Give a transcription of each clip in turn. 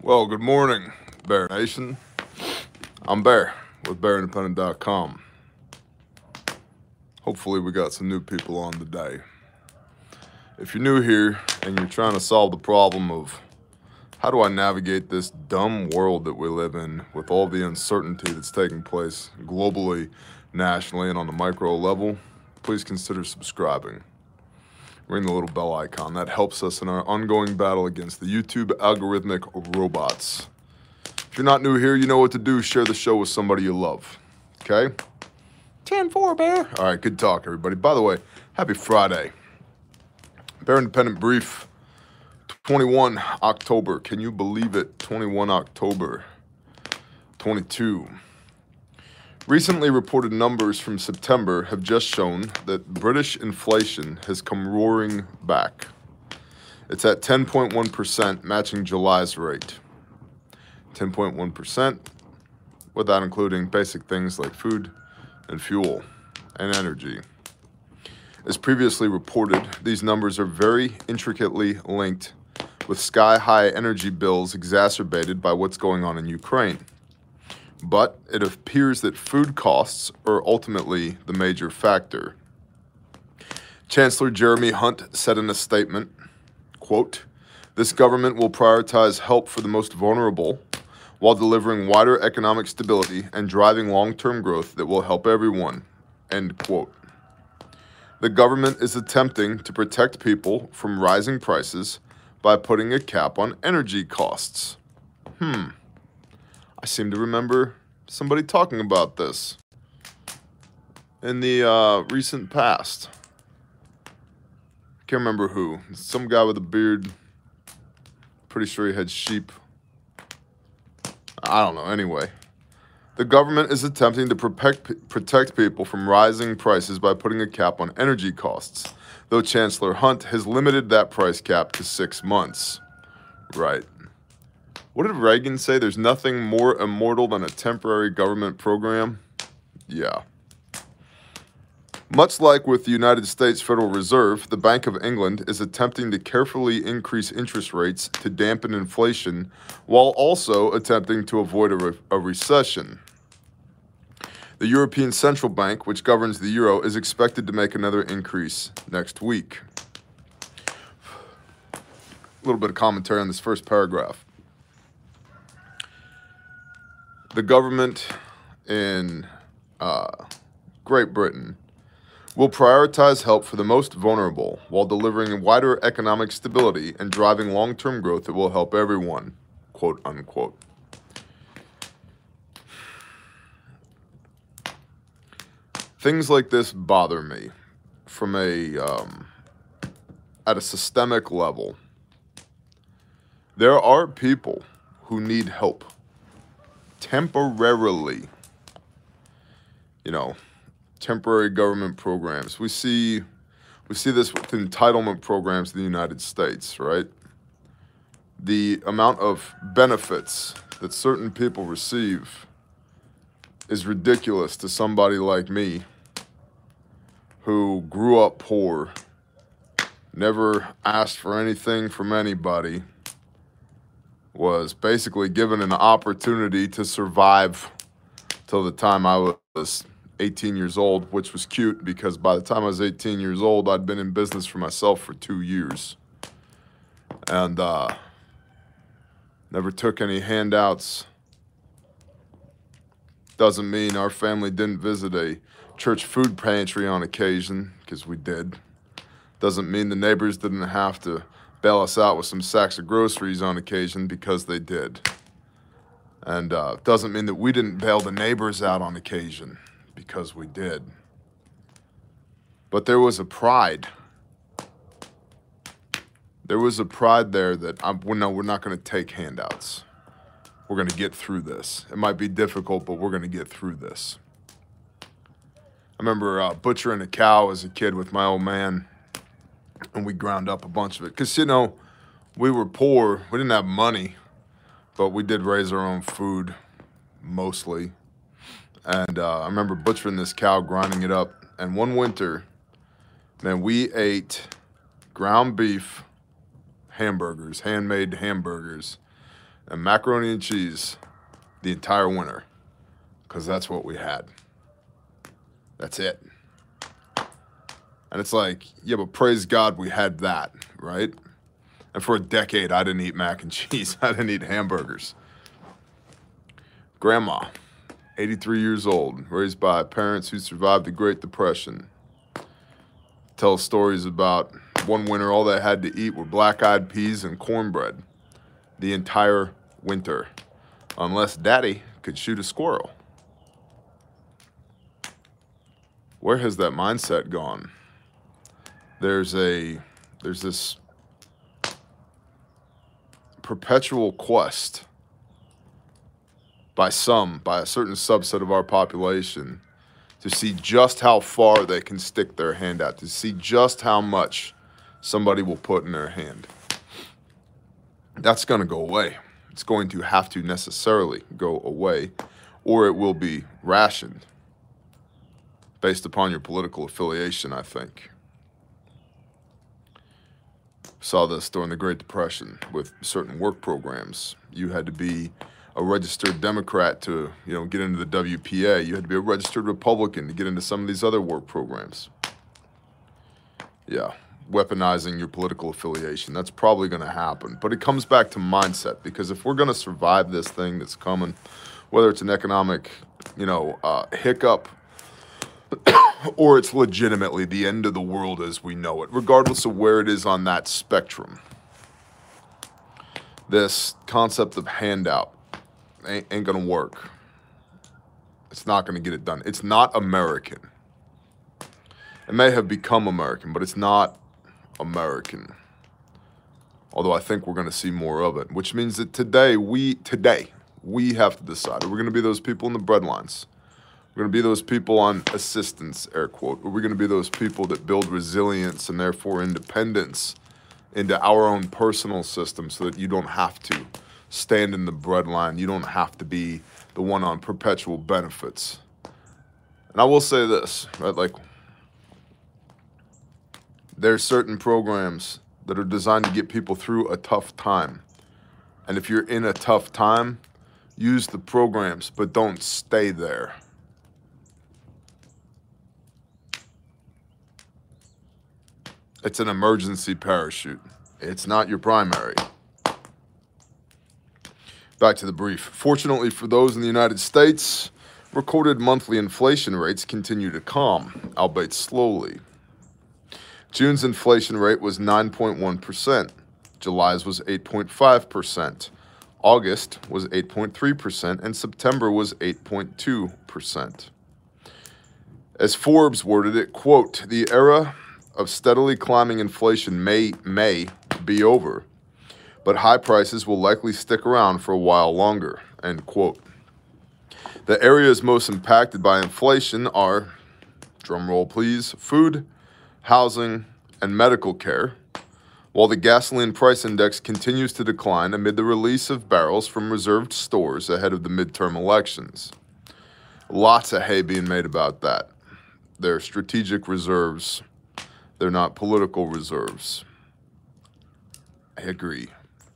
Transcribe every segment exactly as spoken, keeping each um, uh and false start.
Well, good morning, Bear Nation. I'm Bear with Bear Independent dot com. Hopefully we got some new people on today. If you're new here and you're trying to solve the problem of how do I navigate this dumb world that we live in with all the uncertainty that's taking place globally, nationally, and on the micro level, please consider subscribing. Ring the little bell icon. That helps us in our ongoing battle against the YouTube algorithmic robots. If you're not new here, you know what to do. Share the show with somebody you love. Okay? ten four, Bear. All right, good talk, everybody. By the way, happy Friday. Bear Independent Brief, twenty-first October. Can you believe it? twenty-first October twenty-two. Recently reported numbers from September have just shown that British inflation has come roaring back. It's at ten point one percent, matching July's rate. ten point one percent, without including basic things like food and fuel and energy. As previously reported, these numbers are very intricately linked with sky-high energy bills exacerbated by what's going on in Ukraine. But it appears that food costs are ultimately the major factor. Chancellor Jeremy Hunt said in a statement, quote, "This government will prioritize help for the most vulnerable while delivering wider economic stability and driving long-term growth that will help everyone," end quote. The government is attempting to protect people from rising prices by putting a cap on energy costs. Hmm. I seem to remember somebody talking about this in the uh, recent past. Can't remember who. Some guy with a beard. Pretty sure he had sheep. I don't know. Anyway, the government is attempting to protect, protect people from rising prices by putting a cap on energy costs, though Chancellor Hunt has limited that price cap to six months. Right. What did Reagan say? There's nothing more immortal than a temporary government program? Yeah. Much like with the United States Federal Reserve, the Bank of England is attempting to carefully increase interest rates to dampen inflation while also attempting to avoid a, re- a recession. The European Central Bank, which governs the euro, is expected to make another increase next week. A little bit of commentary on this first paragraph. The government in uh, Great Britain will prioritize help for the most vulnerable while delivering wider economic stability and driving long-term growth that will help everyone, quote unquote. Things like this bother me from a, um, at a systemic level. There are people who need help. Temporarily, you know, temporary government programs. We see, we see this with entitlement programs in the United States, right? The amount of benefits that certain people receive is ridiculous to somebody like me who grew up poor, never asked for anything from anybody, was basically given an opportunity to survive till the time I was eighteen years old, which was cute because by the time I was eighteen years old, I'd been in business for myself for two years. And uh, never took any handouts. Doesn't mean our family didn't visit a church food pantry on occasion, because we did. Doesn't mean the neighbors didn't have to bail us out with some sacks of groceries on occasion, because they did. And uh, doesn't mean that we didn't bail the neighbors out on occasion, because we did. But there was a pride. There was a pride there that, I'm, well, no, we're not going to take handouts. We're going to get through this. It might be difficult, but we're going to get through this. I remember uh, butchering a cow as a kid with my old man. And we ground up a bunch of it. Because, you know, we were poor. We didn't have money. But we did raise our own food, mostly. And uh, I remember butchering this cow, grinding it up. And one winter, man, we ate ground beef hamburgers, handmade hamburgers. and macaroni and cheese the entire winter, because that's what we had. That's it. And it's like, yeah, but praise God we had that, right? And for a decade, I didn't eat mac and cheese. I didn't eat hamburgers. Grandma, eighty-three years old, raised by parents who survived the Great Depression, tells stories about one winter all they had to eat were black-eyed peas and cornbread the entire winter, unless Daddy could shoot a squirrel. Where has that mindset gone? There's a, there's this perpetual quest by some, by a certain subset of our population, to see just how far they can stick their hand out, to see just how much somebody will put in their hand. That's going to go away. It's going to have to necessarily go away, or it will be rationed based upon your political affiliation, I think. Saw this during the Great Depression with certain work programs. You had to be a registered Democrat to, you know, get into the W P A. You had to be a registered Republican to get into some of these other work programs. Yeah, weaponizing your political affiliation. That's probably going to happen. But it comes back to mindset, because if we're going to survive this thing that's coming, whether it's an economic, you know, uh, hiccup, or it's legitimately the end of the world as we know it, regardless of where it is on that spectrum, this concept of handout ain't, ain't gonna work. It's not gonna get it done. It's not American. It may have become American, but it's not American. Although I think we're gonna see more of it, which means that today, we, today, we have to decide. Are we gonna be those people in the breadlines? We're going to be those people on assistance, air quote. We're going to be those people that build resilience and therefore independence into our own personal system, so that you don't have to stand in the breadline. You don't have to be the one on perpetual benefits. And I will say this, right? Like, there's certain programs that are designed to get people through a tough time. And if you're in a tough time, use the programs, but don't stay there. It's an emergency parachute. It's not your primary. Back to the brief. Fortunately for those in the United States, recorded monthly inflation rates continue to calm, albeit slowly. June's inflation rate was nine point one percent. July's was eight point five percent. August was eight point three percent, and September was eight point two percent. As Forbes worded it, quote, "The era of steadily climbing inflation may, may be over, but high prices will likely stick around for a while longer," end quote. The areas most impacted by inflation are, drumroll please, food, housing, and medical care, while the gasoline price index continues to decline amid the release of barrels from reserved stores ahead of the midterm elections. Lots of hay being made about that. They're strategic reserves. They're not political reserves. I agree.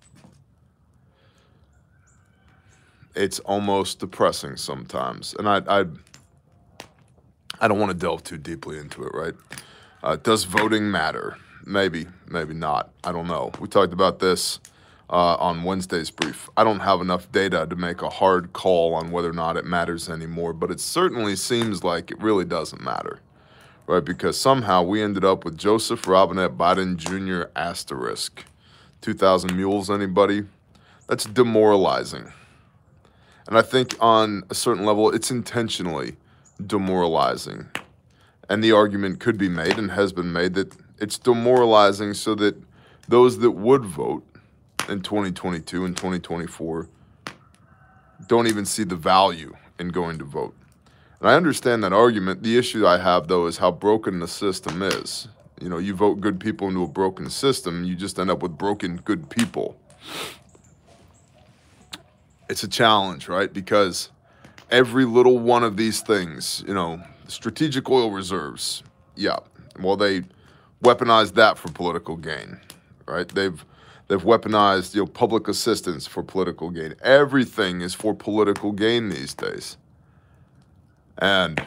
It's almost depressing sometimes. And I I, I don't want to delve too deeply into it, right? Uh, does voting matter? Maybe, maybe not. I don't know. We talked about this uh, on Wednesday's brief. I don't have enough data to make a hard call on whether or not it matters anymore, but it certainly seems like it really doesn't matter. Right, because somehow we ended up with Joseph Robinette Biden Junior asterisk. two thousand mules, anybody? That's demoralizing. And I think on a certain level, it's intentionally demoralizing. And the argument could be made, and has been made, that it's demoralizing so that those that would vote in twenty twenty-two and twenty twenty-four don't even see the value in going to vote. And I understand that argument. The issue I have, though, is how broken the system is. You know, you vote good people into a broken system, you just end up with broken good people. It's a challenge, right? Because every little one of these things, you know, strategic oil reserves, yeah, well, they weaponized that for political gain, right? They've they've weaponized, you know, public assistance for political gain. Everything is for political gain these days. And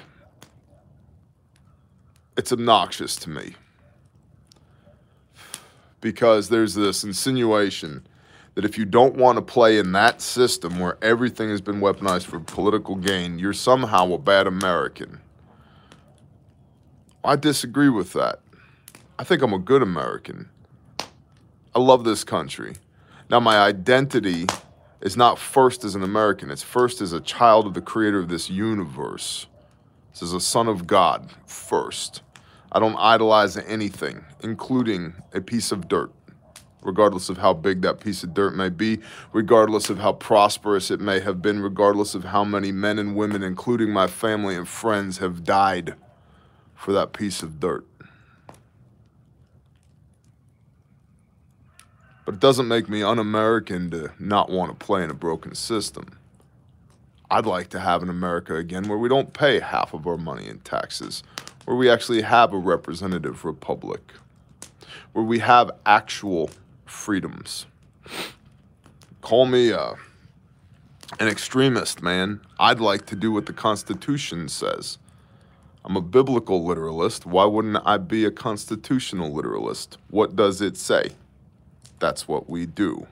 it's obnoxious to me because there's this insinuation that if you don't want to play in that system where everything has been weaponized for political gain, you're somehow a bad American. I disagree with that. I think I'm a good American. I love this country. Now, my identity is not first as an American. It's first as a child of the creator of this universe. This is a son of God first. I don't idolize anything, including a piece of dirt, regardless of how big that piece of dirt may be, regardless of how prosperous it may have been, regardless of how many men and women, including my family and friends, have died for that piece of dirt. But it doesn't make me un-American to not want to play in a broken system. I'd like to have an America again where we don't pay half of our money in taxes, where we actually have a representative republic, where we have actual freedoms. Call me uh, an extremist, man. I'd like to do what the Constitution says. I'm a biblical literalist. Why wouldn't I be a constitutional literalist? What does it say? That's what we do.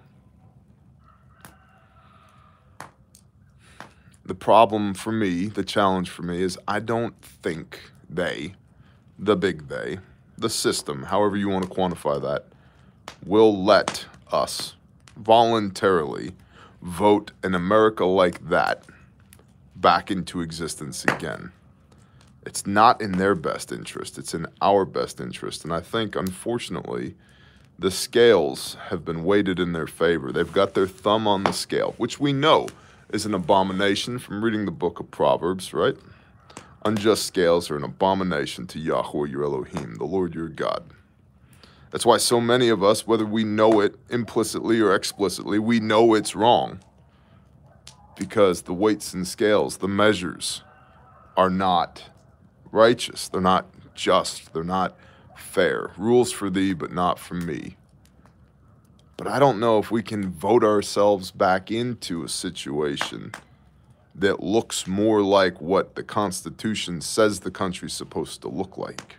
The problem for me, the challenge for me, is I don't think they, the big they, the system, however you want to quantify that, will let us voluntarily vote an America like that back into existence again. It's not in their best interest. It's in our best interest. And I think, unfortunately, the scales have been weighted in their favor. They've got their thumb on the scale, which we know is an abomination from reading the book of Proverbs, right? Unjust scales are an abomination to Yahweh your Elohim, the Lord your God. That's why so many of us, whether we know it implicitly or explicitly, we know it's wrong. Because the weights and scales, the measures, are not righteous. They're not just. They're not fair. Rules for thee, but not for me. But I don't know if we can vote ourselves back into a situation that looks more like what the Constitution says the country's supposed to look like,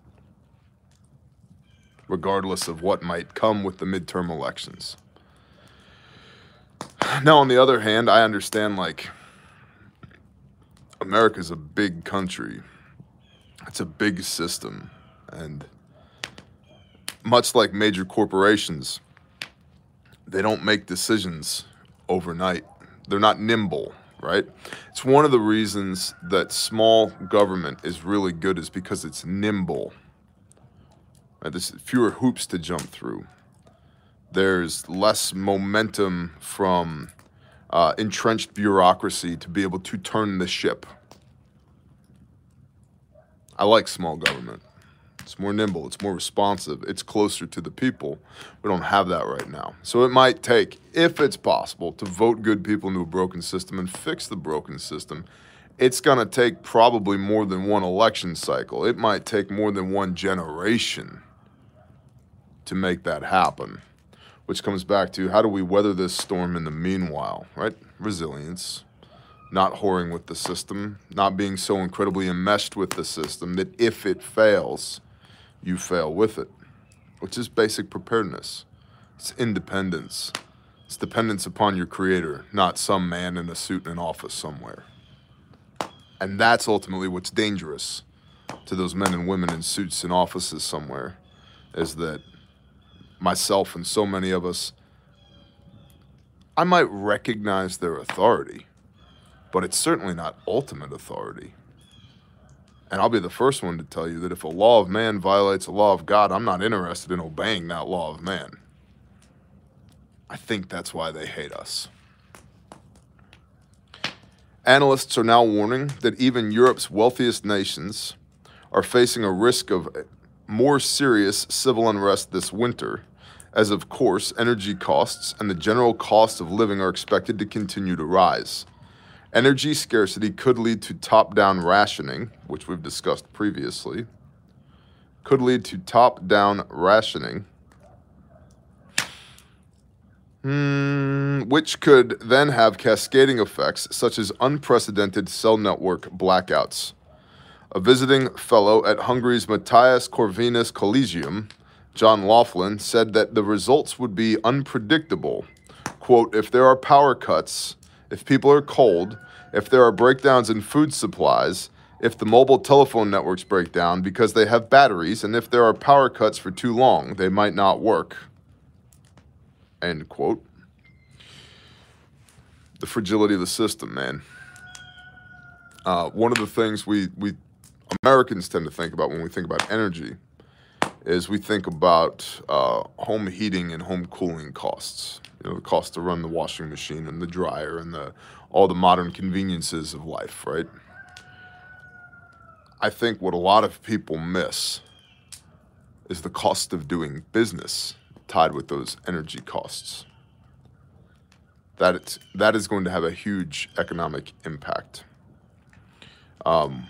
regardless of what might come with the midterm elections. Now, on the other hand, I understand, like, America's a big country. It's a big system. And much like major corporations, they don't make decisions overnight. They're not nimble, right? It's one of the reasons that small government is really good is because it's nimble. Right? There's fewer hoops to jump through. There's less momentum from uh, entrenched bureaucracy to be able to turn the ship. I like small government. It's more nimble, it's more responsive, it's closer to the people. We don't have that right now. So it might take, if it's possible, to vote good people into a broken system and fix the broken system. It's gonna take probably more than one election cycle. It might take more than one generation to make that happen. Which comes back to, how do we weather this storm in the meanwhile, right? Resilience. Not whoring with the system, not being so incredibly enmeshed with the system that if it fails, you fail with it, which is basic preparedness. It's independence. It's dependence upon your creator, not some man in a suit in an office somewhere. And that's ultimately what's dangerous to those men and women in suits in offices somewhere, is that myself and so many of us, I might recognize their authority, but it's certainly not ultimate authority. And I'll be the first one to tell you that if a law of man violates a law of God, I'm not interested in obeying that law of man. I think that's why they hate us. Analysts are now warning that even Europe's wealthiest nations are facing a risk of more serious civil unrest this winter, as of course energy costs and the general cost of living are expected to continue to rise. Energy scarcity could lead to top-down rationing, which we've discussed previously, could lead to top-down rationing, which could then have cascading effects such as unprecedented cell network blackouts. A visiting fellow at Hungary's Matthias Corvinus Collegium, John Laughlin, said that the results would be unpredictable. Quote, if there are power cuts, if people are cold, if there are breakdowns in food supplies, if the mobile telephone networks break down because they have batteries, and if there are power cuts for too long, they might not work. End quote. The fragility of the system, man. Uh, one of the things we, we Americans tend to think about when we think about energy is we think about uh, home heating and home cooling costs. You know, the cost to run the washing machine and the dryer and the all the modern conveniences of life, right? I think what a lot of people miss is the cost of doing business tied with those energy costs. That it's, that is going to have a huge economic impact. Um,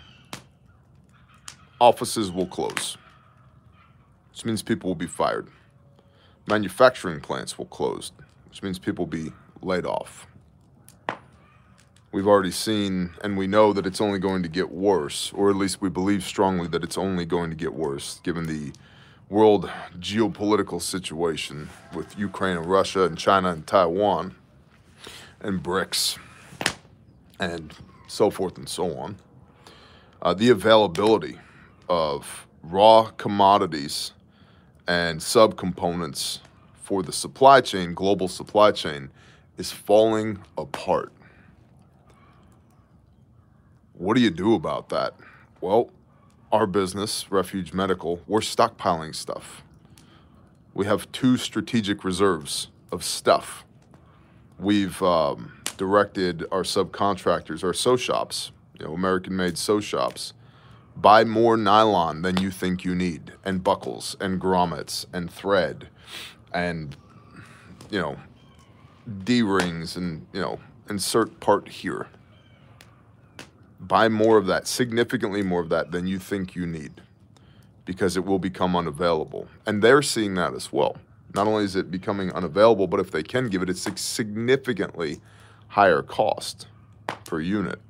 offices will close, which means people will be fired. Manufacturing plants will close, which means people will be laid off. We've already seen, and we know that it's only going to get worse, or at least we believe strongly that it's only going to get worse, given the world geopolitical situation with Ukraine and Russia and China and Taiwan and BRICS and so forth and so on. Uh, the availability of raw commodities and subcomponents for the supply chain, global supply chain, is falling apart. What do you do about that? Well, our business, Refuge Medical, we're stockpiling stuff. We have two strategic reserves of stuff. We've um, directed our subcontractors, our sew shops, you know, American-made sew shops, buy more nylon than you think you need, and buckles, and grommets, and thread, and, you know, D-rings, and, you know, insert part here. Buy more of that, significantly more of that than you think you need, because it will become unavailable. And they're seeing that as well. Not only is it becoming unavailable, but if they can give it, it's a significantly higher cost per unit.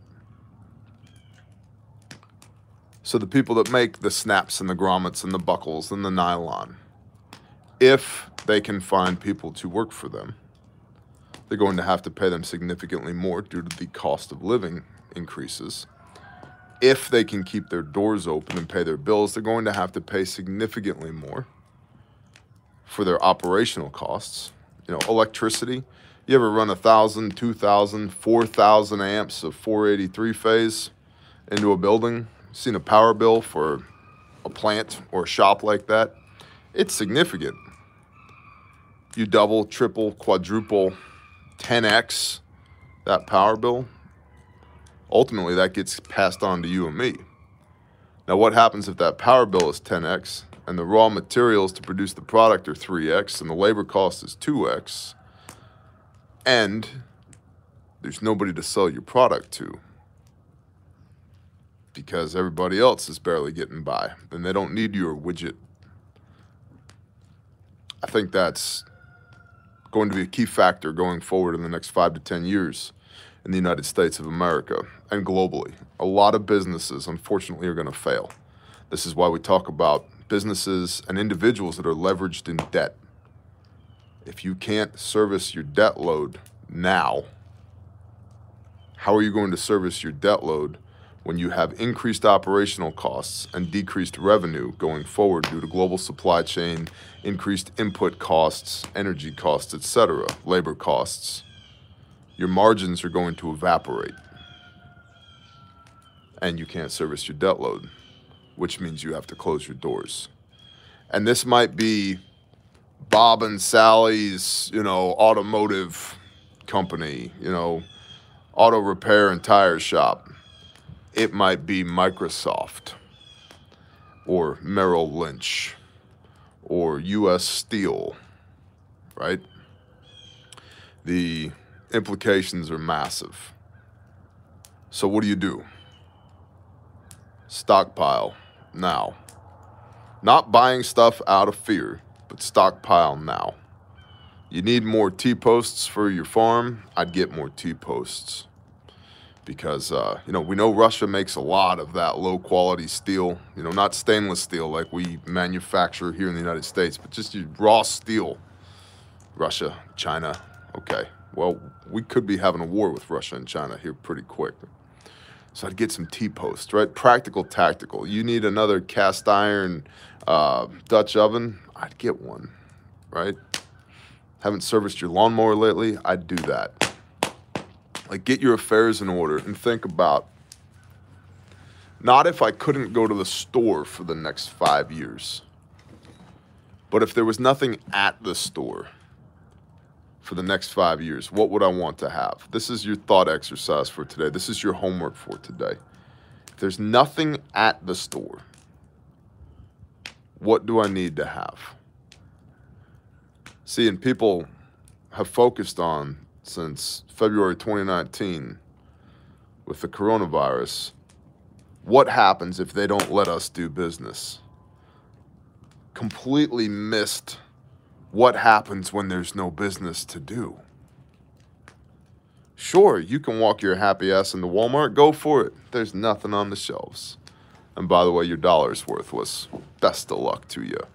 So the people that make the snaps and the grommets and the buckles and the nylon, if they can find people to work for them, they're going to have to pay them significantly more due to the cost of living increases. If they can keep their doors open and pay their bills, they're going to have to pay significantly more for their operational costs. You know, electricity. You ever run a thousand, two thousand, four thousand amps of four eighty-three phase into a building? Seen a power bill for a plant or a shop like that? It's significant. You double, triple, quadruple, ten X that power bill. Ultimately, that gets passed on to you and me. Now, what happens if that power bill is ten X and the raw materials to produce the product are three X and the labor cost is two X and there's nobody to sell your product to because everybody else is barely getting by and they don't need your widget? I think that's going to be a key factor going forward in the next five to ten years in the United States of America and globally. A lot of businesses, unfortunately, are going to fail. This is why we talk about businesses and individuals that are leveraged in debt. If you can't service your debt load now, how are you going to service your debt load when you have increased operational costs and decreased revenue going forward due to global supply chain, increased input costs, energy costs, et cetera, labor costs? Your margins are going to evaporate and you can't service your debt load, which means you have to close your doors. And this might be Bob and Sally's, you know, automotive company, you know, auto repair and tire shop. It might be Microsoft or Merrill Lynch or U S Steel, right? The implications are massive. So what do you do? Stockpile now. Not buying stuff out of fear, but stockpile now. You need more T-posts for your farm, I'd get more T-posts. Because, uh, you know, we know Russia makes a lot of that low-quality steel. You know, not stainless steel like we manufacture here in the United States, but just your raw steel. Russia, China, okay. Well, we could be having a war with Russia and China here pretty quick. So I'd get some T-posts, right? Practical, tactical. You need another cast iron uh, Dutch oven? I'd get one, right? Haven't serviced your lawnmower lately? I'd do that. Like, get your affairs in order and think about, not if I couldn't go to the store for the next five years, but if there was nothing at the store for the next five years, what would I want to have? This is your thought exercise for today. This is your homework for today. If there's nothing at the store, what do I need to have? See, and people have focused on, since February twenty nineteen, with the coronavirus, what happens if they don't let us do business? Completely missed what happens when there's no business to do. Sure, you can walk your happy ass into Walmart, go for it. There's nothing on the shelves. And by the way, your dollar's worthless. Best of luck to you.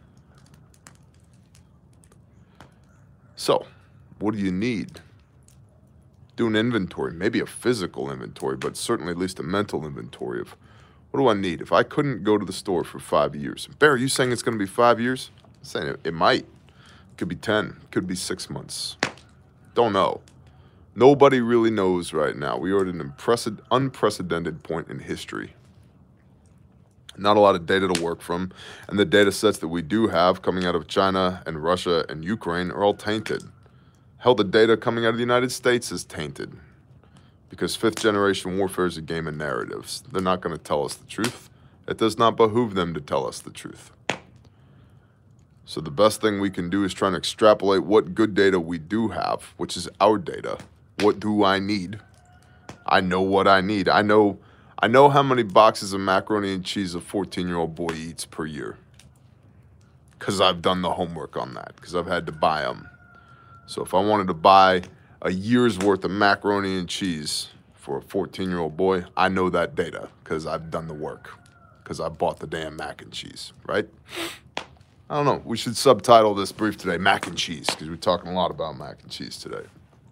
So, what do you need? Do an inventory, maybe a physical inventory, but certainly at least a mental inventory of what do I need? If I couldn't go to the store for five years, Bear, are you saying it's going to be five years? I'm saying it, it might. It could be ten. It could be six months. Don't know. Nobody really knows right now. We are at an unprecedented point in history. Not a lot of data to work from, and the data sets that we do have coming out of China and Russia and Ukraine are all tainted. Hell, the data coming out of the United States is tainted because fifth generation warfare is a game of narratives. They're not going to tell us the truth. It does not behoove them to tell us the truth. So the best thing we can do is try and extrapolate what good data we do have, which is our data. What do I need? I know what I need. I know, I know how many boxes of macaroni and cheese a fourteen-year-old boy eats per year because I've done the homework on that, because I've had to buy them. So if I wanted to buy a year's worth of macaroni and cheese for a fourteen-year-old boy, I know that data because I've done the work, because I bought the damn mac and cheese, right? I don't know. We should subtitle this brief today, Mac and Cheese, because we're talking a lot about mac and cheese today.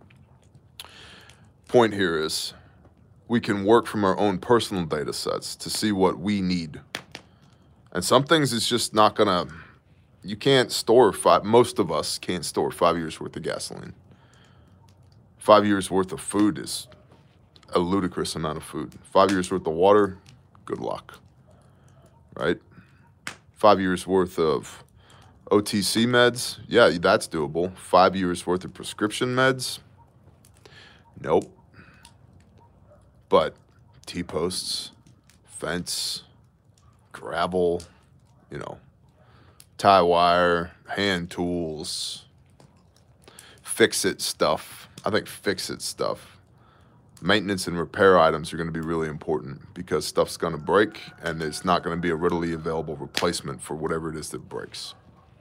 Point here is we can work from our own personal data sets to see what we need. And some things it's just not going to, you can't store five, most of us can't store five years worth of gasoline. Five years worth of food is a ludicrous amount of food. Five years worth of water, good luck, right? Five years worth of O T C meds, yeah, that's doable. Five years worth of prescription meds, nope. But T-posts, fence, gravel, you know, tie wire, hand tools, fix-it stuff. I think fix-it stuff. Maintenance and repair items are going to be really important because stuff's going to break and it's not going to be a readily available replacement for whatever it is that breaks.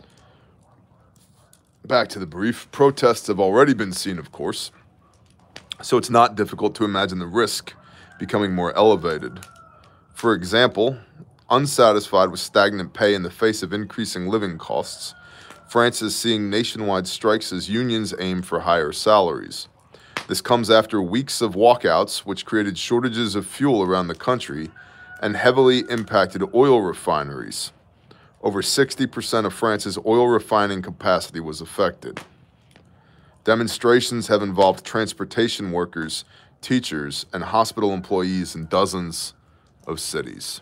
Back to the brief. Protests have already been seen, of course, so it's not difficult to imagine the risk becoming more elevated. For example, unsatisfied with stagnant pay in the face of increasing living costs, France is seeing nationwide strikes as unions aim for higher salaries. This comes after weeks of walkouts, which created shortages of fuel around the country and heavily impacted oil refineries. Over sixty percent of France's oil refining capacity was affected. Demonstrations have involved transportation workers, teachers, and hospital employees in dozens of cities.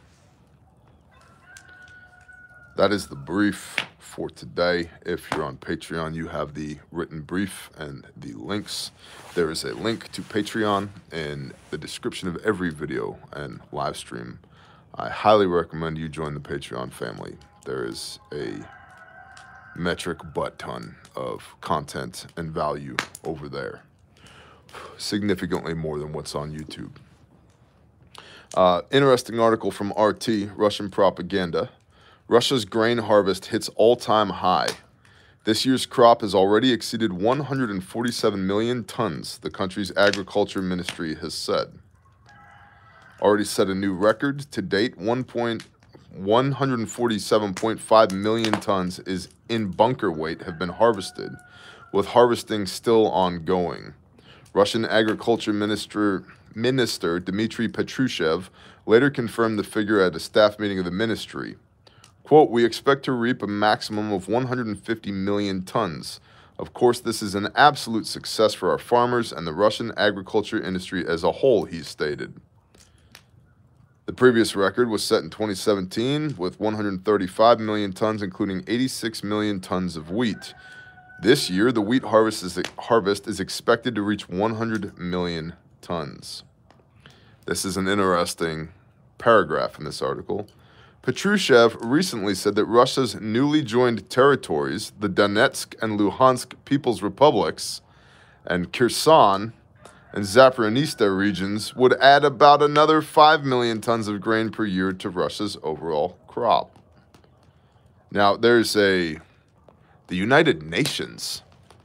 That is the brief for today. If you're on Patreon, you have the written brief and the links. There is a link to Patreon in the description of every video and live stream. I highly recommend you join the Patreon family. There is a metric butt ton of content and value over there. Significantly more than what's on YouTube. Uh, interesting article from R T, Russian propaganda. Russia's grain harvest hits all-time high. This year's crop has already exceeded one hundred forty-seven million tons, the country's agriculture ministry has said. Already set a new record. To date, one hundred forty-seven point five million tons is in bunker weight have been harvested, with harvesting still ongoing. Russian Agriculture Minister, Minister Dmitry Patrushev later confirmed the figure at a staff meeting of the ministry. Quote, "We expect to reap a maximum of one hundred fifty million tons. Of course, this is an absolute success for our farmers and the Russian agriculture industry as a whole," he stated. The previous record was set in twenty seventeen with one hundred thirty-five million tons, including eighty-six million tons of wheat. This year, the wheat harvest is, harvest is expected to reach one hundred million tons. This is an interesting paragraph in this article. Patrushev recently said that Russia's newly joined territories, the Donetsk and Luhansk People's Republics, and Kherson and Zaporizhzhia regions would add about another five million tons of grain per year to Russia's overall crop. Now, there's a... The United Nations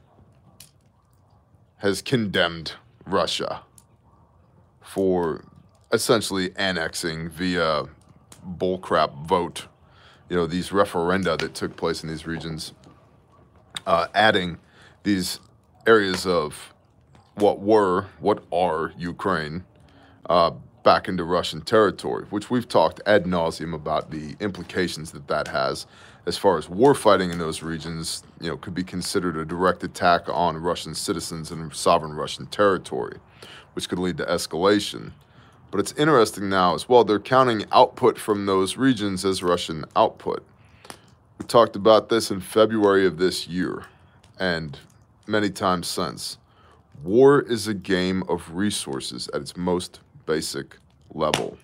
has condemned Russia for essentially annexing via bullcrap vote, you know, these referenda that took place in these regions, uh, adding these areas of what were, what are Ukraine, uh, back into Russian territory, which we've talked ad nauseum about the implications that that has as far as war fighting in those regions, you know, could be considered a direct attack on Russian citizens and sovereign Russian territory, which could lead to escalation. But it's interesting now as well, they're counting output from those regions as Russian output. We talked about this in February of this year and many times since. War is a game of resources at its most basic level.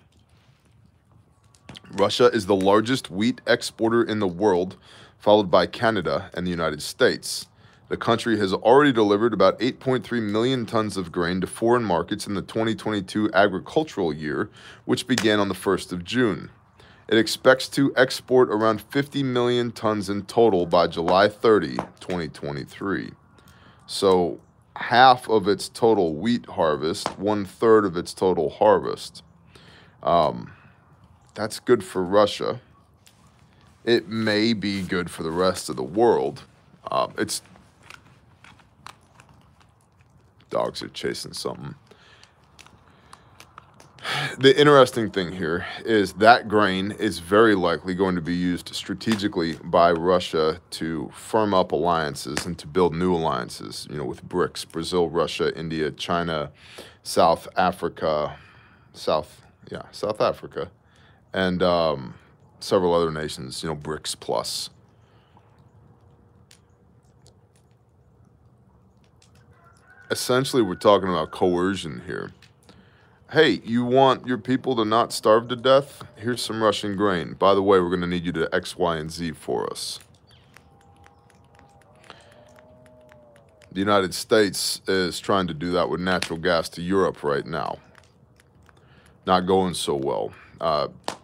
Russia is the largest wheat exporter in the world, followed by Canada and the United States. The country has already delivered about eight point three million tons of grain to foreign markets in the twenty twenty-two agricultural year, which began on the first of June. It expects to export around fifty million tons in total by July thirtieth, twenty twenty-three. So half of its total wheat harvest, one third of its total harvest. Um, that's good for Russia. It may be good for the rest of the world. Um, it's Dogs are chasing something. The interesting thing here is that grain is very likely going to be used strategically by Russia to firm up alliances and to build new alliances, you know, with BRICS, Brazil, Russia, India, China, South Africa, South, yeah, South Africa, and um, several other nations, you know, BRICS plus. Essentially, we're talking about coercion here. Hey, you want your people to not starve to death? Here's some Russian grain. By the way, we're going to need you to X, Y, and Z for us. The United States is trying to do that with natural gas to Europe right now. Not going so well. Uh,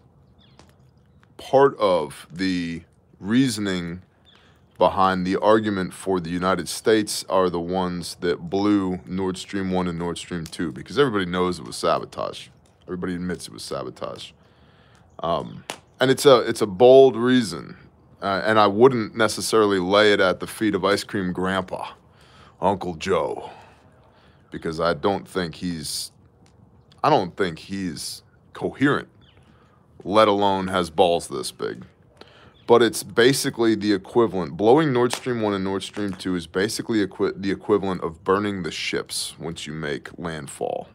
part of the reasoning behind the argument for the United States are the ones that blew Nord Stream one and Nord Stream two, because everybody knows it was sabotage. Everybody admits it was sabotage. Um, and it's a, it's a bold reason, uh, and I wouldn't necessarily lay it at the feet of Ice Cream Grandpa, Uncle Joe, because I don't think he's, I don't think he's coherent, let alone has balls this big. But it's basically the equivalent. Blowing Nord Stream one and Nord Stream two is basically equi the equivalent of burning the ships once you make landfall.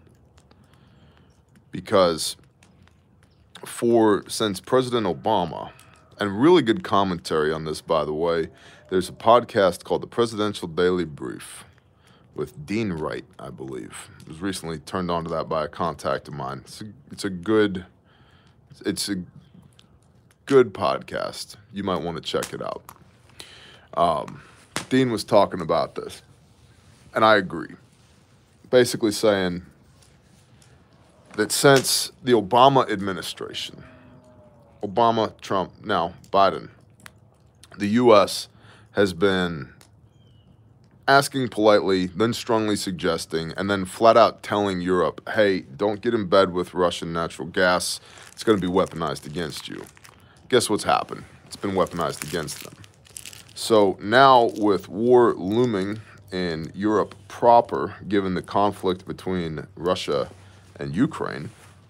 Because for, since President Obama, and really good commentary on this, by the way, there's a podcast called The Presidential Daily Brief with Dean Wright, I believe. I was recently turned on to that by a contact of mine. It's a, it's a good, it's a good podcast. You might want to check it out. Um, Dean was talking about this, and I agree. Basically saying that since the Obama administration, Obama, Trump, now Biden, the U S has been asking politely, then strongly suggesting, and then flat out telling Europe, hey, don't get in bed with Russian natural gas. It's going to be weaponized against you. Guess what's happened? It's been weaponized against them. So now with war looming in Europe proper, given the conflict between Russia and Ukraine,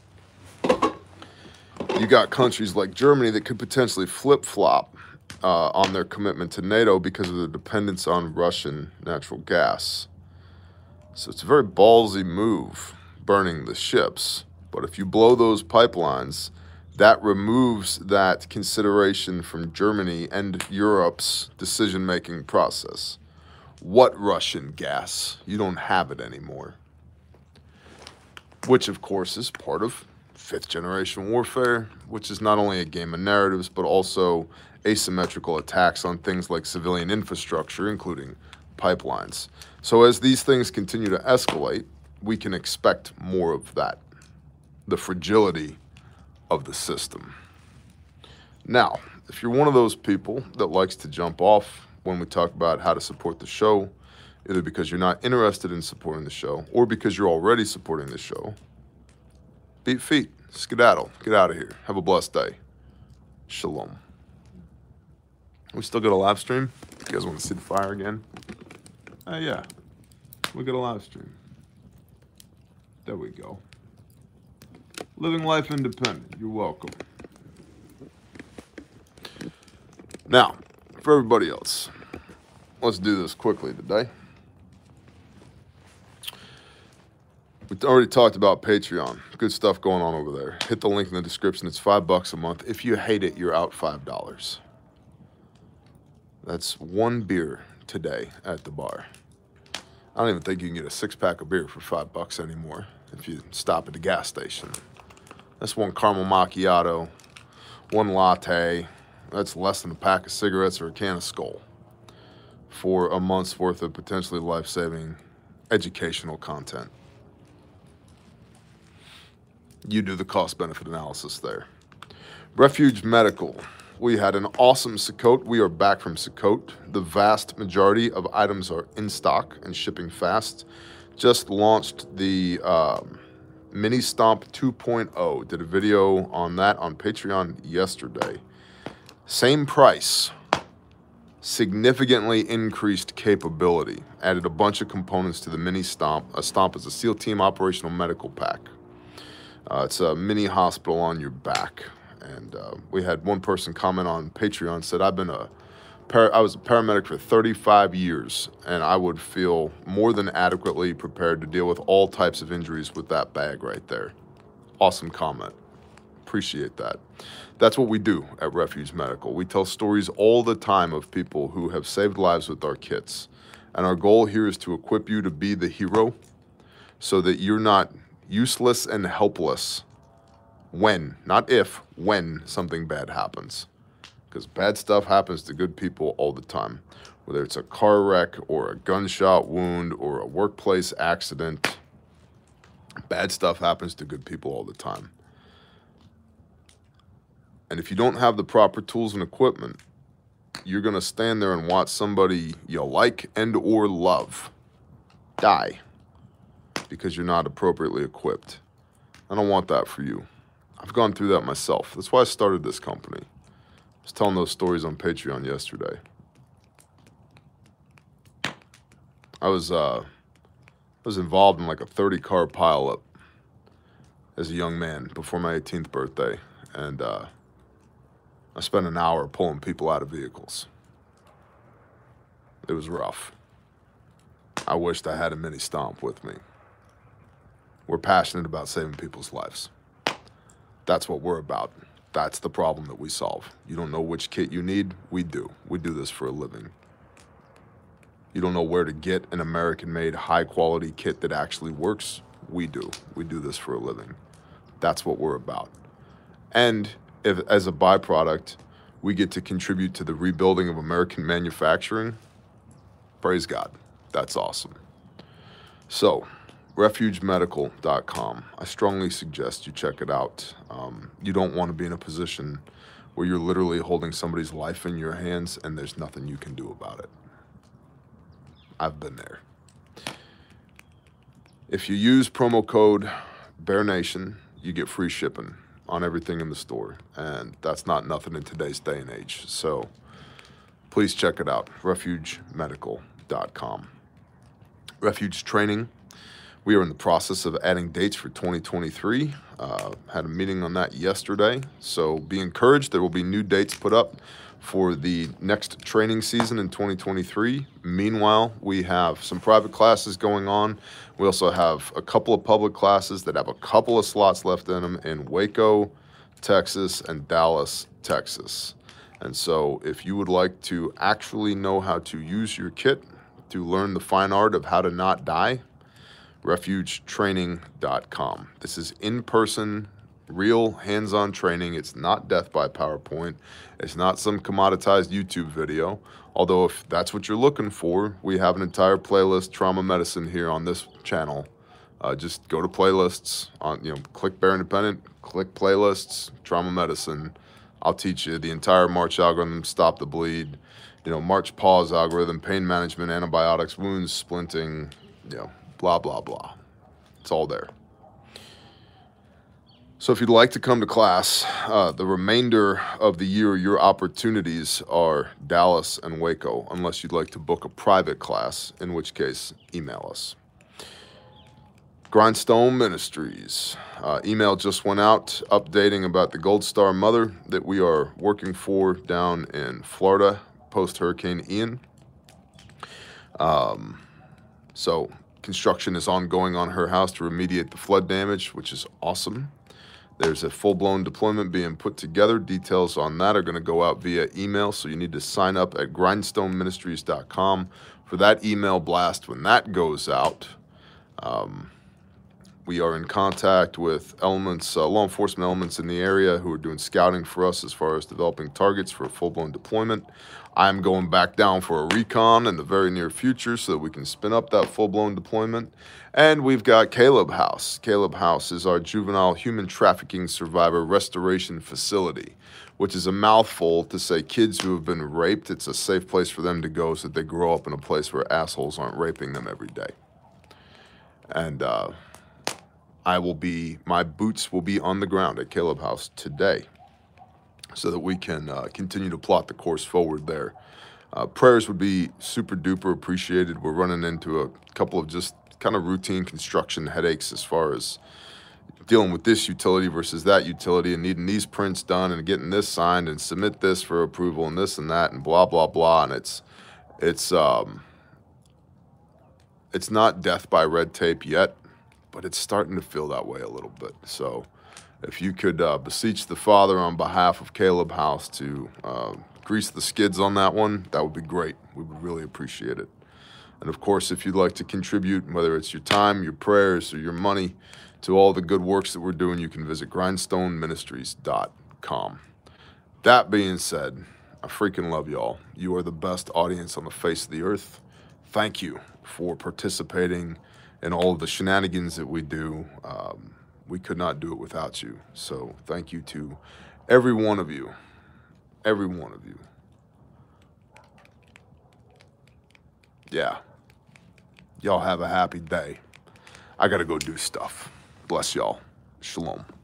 you got countries like Germany that could potentially flip-flop uh, on their commitment to NATO because of the dependence on Russian natural gas. So it's a very ballsy move, burning the ships. But if you blow those pipelines, that removes that consideration from Germany and Europe's decision-making process. What Russian gas? You don't have it anymore. Which, of course, is part of fifth-generation warfare, which is not only a game of narratives, but also asymmetrical attacks on things like civilian infrastructure, including pipelines. So as these things continue to escalate, we can expect more of that, the fragility of the system. Now, if you're one of those people that likes to jump off when we talk about how to support the show, either because you're not interested in supporting the show or because you're already supporting the show, beat feet, skedaddle, get out of here. Have a blessed day. Shalom. We still got a live stream? You guys want to see the fire again? Uh, yeah, we got a live stream. There we go. Living life independent. You're welcome. Now, for everybody else, let's do this quickly today. We already talked about Patreon. Good stuff going on over there. Hit the link in the description. It's five bucks a month. If you hate it, you're out five dollars. That's one beer today at the bar. I don't even think you can get a six-pack of beer for five bucks anymore if you stop at the gas station. That's one caramel macchiato, one latte. That's less than a pack of cigarettes or a can of Skull for a month's worth of potentially life-saving educational content. You do the cost-benefit analysis there. Refuge Medical. We had an awesome Sukkot. We are back from Sukkot. The vast majority of items are in stock and shipping fast. Just launched the um, Mini Stomp two point oh. Did a video on that on Patreon yesterday. Same price. Significantly increased capability. Added a bunch of components to the Mini Stomp. A Stomp is a SEAL Team Operational Medical Pack. Uh, it's a mini hospital on your back. And uh, we had one person comment on Patreon, said, I've been a, par I was a paramedic for thirty-five years, and I would feel more than adequately prepared to deal with all types of injuries with that bag right there. Awesome comment. Appreciate that. That's what we do at Refuge Medical. We tell stories all the time of people who have saved lives with our kits. And our goal here is to equip you to be the hero so that you're not useless and helpless when, not if, when something bad happens. Because bad stuff happens to good people all the time. Whether it's a car wreck or a gunshot wound or a workplace accident, bad stuff happens to good people all the time. And if you don't have the proper tools and equipment, you're going to stand there and watch somebody you like and or love die because you're not appropriately equipped. I don't want that for you. I've gone through that myself. That's why I started this company. I was telling those stories on Patreon yesterday. I was uh, I was involved in like a thirty car pileup as a young man before my eighteenth birthday, and uh, I spent an hour pulling people out of vehicles. It was rough. I wished I had a Mini Stomp with me. We're passionate about saving people's lives. That's what we're about. That's the problem that we solve. You don't know which kit you need? We do. We do this for a living. You don't know where to get an American-made, high-quality kit that actually works? We do. We do this for a living. That's what we're about. And if, as a byproduct, we get to contribute to the rebuilding of American manufacturing, praise God. That's awesome. So, refuge medical dot com. I strongly suggest you check it out. Um, you don't want to be in a position where you're literally holding somebody's life in your hands and there's nothing you can do about it. I've been there. If you use promo code BearNation, you get free shipping on everything in the store. And that's not nothing in today's day and age. So please check it out, refuge medical dot com. Refuge Training. We are in the process of adding dates for twenty twenty-three. Uh, had a meeting on that yesterday. So be encouraged. There will be new dates put up for the next training season in twenty twenty-three. Meanwhile, we have some private classes going on. We also have a couple of public classes that have a couple of slots left in them in Waco, Texas, and Dallas, Texas. And so if you would like to actually know how to use your kit to learn the fine art of how to not die, refuge training dot com. This is in-person, real hands-on training. It's not death by PowerPoint. It's not some commoditized YouTube video. Although if that's what you're looking for, we have an entire playlist, trauma medicine, here on this channel. Uh, just go to playlists, on you know, click Bear Independent, click playlists, trauma medicine. I'll teach you the entire March algorithm, stop the bleed, you know, March pause algorithm, pain management, antibiotics, wounds, splinting, you know, blah, blah, blah. It's all there. So if you'd like to come to class, uh, the remainder of the year, your opportunities are Dallas and Waco, unless you'd like to book a private class, in which case, email us. Grindstone Ministries. Uh, email just went out updating about the Gold Star Mother that we are working for down in Florida post-Hurricane Ian. Um, so construction is ongoing on her house to remediate the flood damage, which is awesome. There's a full-blown deployment being put together. Details on that are going to go out via email, so you need to sign up at grindstone ministries dot com for that email blast when that goes out. Um, we are in contact with elements, uh, law enforcement elements in the area who are doing scouting for us as far as developing targets for a full-blown deployment. I'm going back down for a recon in the very near future so that we can spin up that full-blown deployment. And we've got Caleb House. Caleb House is our juvenile human trafficking survivor restoration facility, which is a mouthful to say kids who have been raped, it's a safe place for them to go so that they grow up in a place where assholes aren't raping them every day. And uh, I will be, my boots will be on the ground at Caleb House today, so that we can uh, continue to plot the course forward there. Uh, prayers would be super duper appreciated. We're running into a couple of just kind of routine construction headaches as far as dealing with this utility versus that utility and needing these prints done and getting this signed and submit this for approval and this and that and blah, blah, blah. And it's, it's, um, it's not death by red tape yet, but it's starting to feel that way a little bit. So if you could uh, beseech the Father on behalf of Caleb House to uh, grease the skids on that one, that would be great. We would really appreciate it. And of course, if you'd like to contribute, whether it's your time, your prayers, or your money to all the good works that we're doing, you can visit grindstone ministries dot com. That being said, I freaking love y'all. You are the best audience on the face of the earth. Thank you for participating in all of the shenanigans that we do. Um, We could not do it without you. So thank you to every one of you. Every one of you. Yeah. Y'all have a happy day. I got to go do stuff. Bless y'all. Shalom.